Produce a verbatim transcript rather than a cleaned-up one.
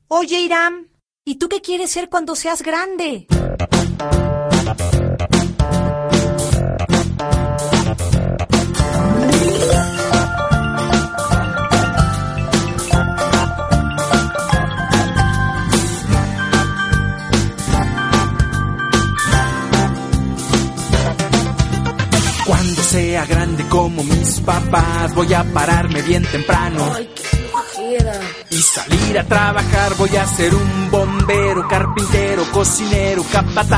Oye, Irán, ¿y tú qué quieres ser cuando seas grande? Cuando sea grande como mis papás, voy a pararme bien temprano. Ay, qué flojera. Y salir a trabajar, voy a ser un bombero, carpintero, cocinero, capataz.